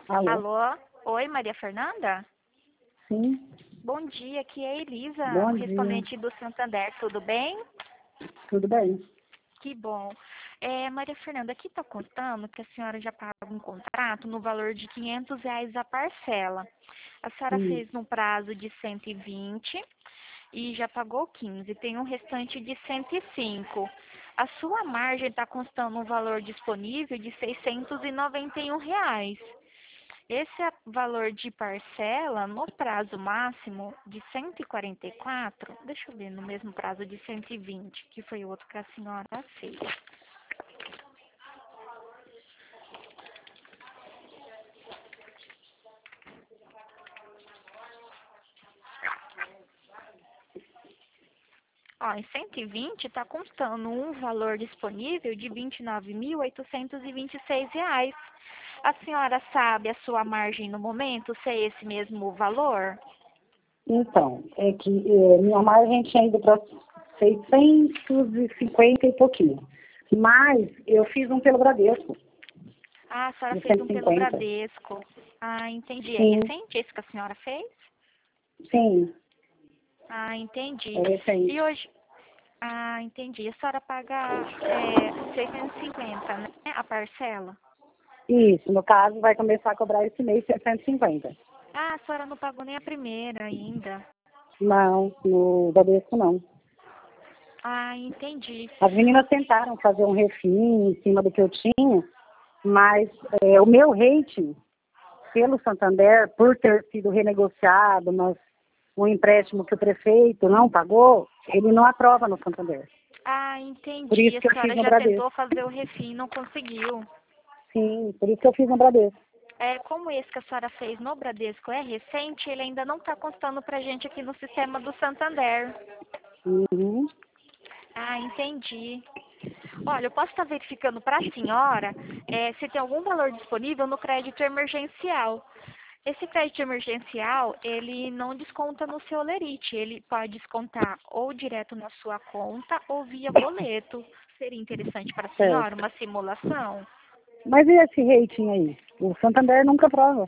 Alô? Alô? Oi, Maria Fernanda? Sim, Bom dia, aqui é a Elisa, bom dia. correspondente do Santander, tudo bem? Tudo bem? Que bom. Maria Fernanda, aqui está contando que a senhora já paga um contrato no valor de R$ 500 a parcela. A senhora Sim. fez no prazo de 120 e já pagou 15, tem um restante de 105. A sua margem está constando um valor disponível de R$ 691. Esse é o valor de parcela no prazo máximo de 144, deixa eu ver, no mesmo prazo de 120, que foi o outro que a senhora fez. Ó, em 120 está constando um valor disponível de R$ 29.826. A senhora sabe a sua margem no momento, se é esse mesmo valor? Então, é que minha margem tinha ido para 650 e pouquinho. Mas eu fiz um pelo Bradesco, Ah, a senhora de fez um pelo 150. Bradesco. Ah, entendi. É Sim, recente esse que a senhora fez? sim, Ah, entendi. é E recente. hoje, entendi. A senhora paga 650, né? A parcela? Isso, no caso, vai começar a cobrar esse mês 650. Ah, a senhora não pagou nem a primeira ainda. Não, no Bradesco não. Ah, entendi. As meninas tentaram fazer um refim em cima do que eu tinha, mas o meu rating pelo Santander, por ter sido renegociado, mas um empréstimo que o prefeito não pagou, ele não aprova no Santander. Ah, Por entendi. isso A que eu fiz senhora no já Bradesco. tentou fazer o refim e não conseguiu. Sim, por isso que eu fiz no Bradesco. Como esse que a senhora fez no Bradesco é recente, ele ainda não está constando pra gente aqui no sistema do Santander. Uhum. Ah, entendi. Olha, eu posso estar verificando para a senhora se tem algum valor disponível no crédito emergencial. Esse crédito emergencial, ele não desconta no seu Olerite, ele pode descontar ou direto na sua conta ou via boleto. Seria interessante para a senhora Certo. uma simulação? Mas e esse rating aí? O Santander nunca aprova.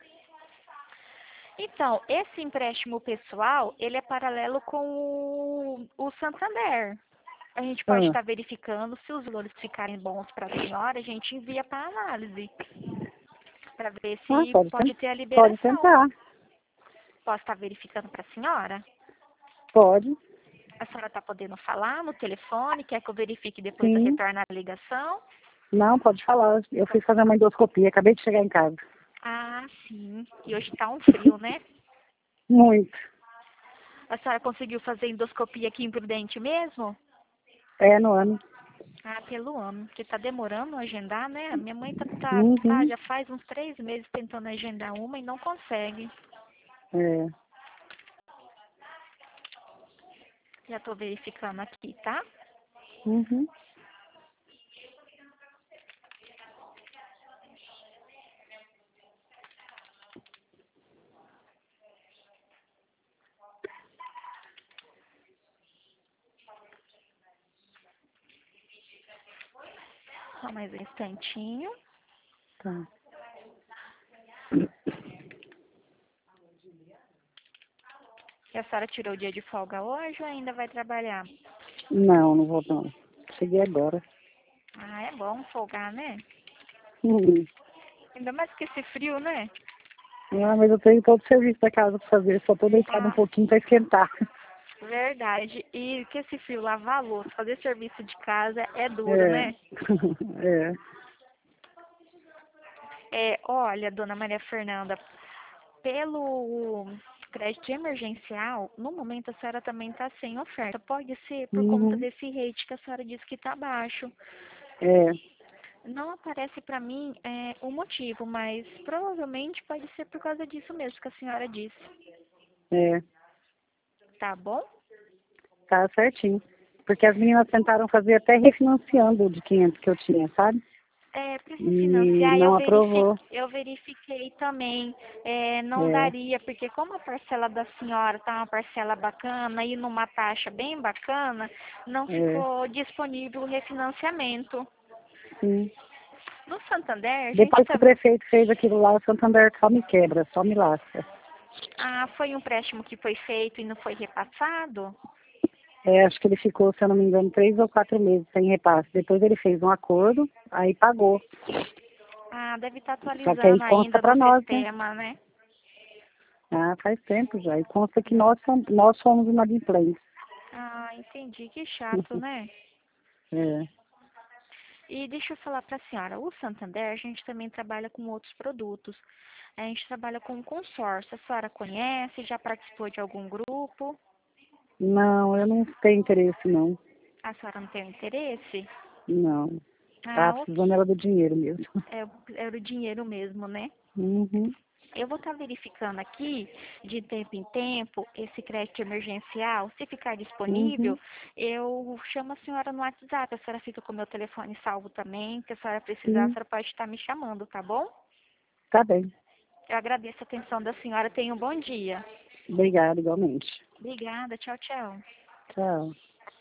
Então, esse empréstimo pessoal, ele é paralelo com o Santander. A gente pode Ah, estar verificando, se os valores ficarem bons para a senhora, a gente envia para análise, para ver se pode ter a pode liberação. tentar. Posso estar verificando para a senhora? Pode. A senhora está podendo falar no telefone? Quer que eu verifique depois eu Sim. retorno a ligação? Não, pode falar. Eu fui fazer uma endoscopia, acabei de chegar em casa. Ah, sim. E hoje está um frio, né? Muito. A senhora conseguiu fazer endoscopia aqui em Prudente mesmo? É no ano. Ah, pelo ano, porque tá demorando a agendar, né? A minha mãe Uhum. já faz uns 3 meses tentando agendar uma e não consegue. É. Já tô verificando aqui, tá? Uhum. Só mais um instantinho. Tá. E a senhora tirou o dia de folga hoje ou ainda vai trabalhar? Não, não vou não. Cheguei agora. Ah, é bom folgar, né? Uhum. Ainda mais que esse frio, né? Ah, mas eu tenho todo o serviço da casa para fazer, só tô deitada um Ah, pouquinho para esquentar. verdade. E que esse frio, lavar a louça, fazer serviço de casa é duro, É. né? É. Olha, dona Maria Fernanda, pelo crédito emergencial, no momento a senhora também está sem oferta. Pode ser por conta Uhum. desse rate que a senhora disse que está baixo. É. Não aparece para mim o motivo, mas provavelmente pode ser por causa disso mesmo que a senhora disse. É. Tá bom? Tá certinho. Porque as meninas tentaram fazer até refinanciando o de 500 que eu tinha, sabe? Para se E financiar, não aprovou. eu verifiquei também. Não É. daria, porque como a parcela da senhora tá uma parcela bacana e numa taxa bem bacana, não É. ficou disponível o refinanciamento. Sim. No Santander, a gente Depois que o prefeito fez aquilo lá, o Santander só me quebra, só me lasca. Ah, foi um empréstimo que foi feito e não foi repassado? Acho que ele ficou, se eu não me engano, 3 ou 4 meses sem repasse. Depois ele fez um acordo, aí pagou. Ah, deve estar Só que aí atualizando consta ainda no para nós, né? sistema, né? Ah, faz tempo já. E consta que nós somos inadimplentes. Ah, entendi. Que chato, né? É. E deixa eu falar para a senhora, o Santander, a gente também trabalha com outros produtos. A gente trabalha com consórcio. A senhora conhece? Já participou de algum grupo? Não, eu não tenho interesse, não. A senhora não tem interesse? Não. Tá Ah, precisando ok. ela do dinheiro mesmo. É o dinheiro mesmo, né? Uhum, Eu vou estar verificando aqui, de tempo em tempo, esse crédito emergencial. Se ficar disponível, uhum. eu chamo a senhora no WhatsApp. A senhora fica com o meu telefone salvo também. Se a senhora precisar, a Sim, senhora pode estar me chamando, tá bom? tá bem. Eu agradeço a atenção da senhora. Tenha um bom dia. Obrigada, igualmente. Obrigada. Tchau, tchau. Tchau.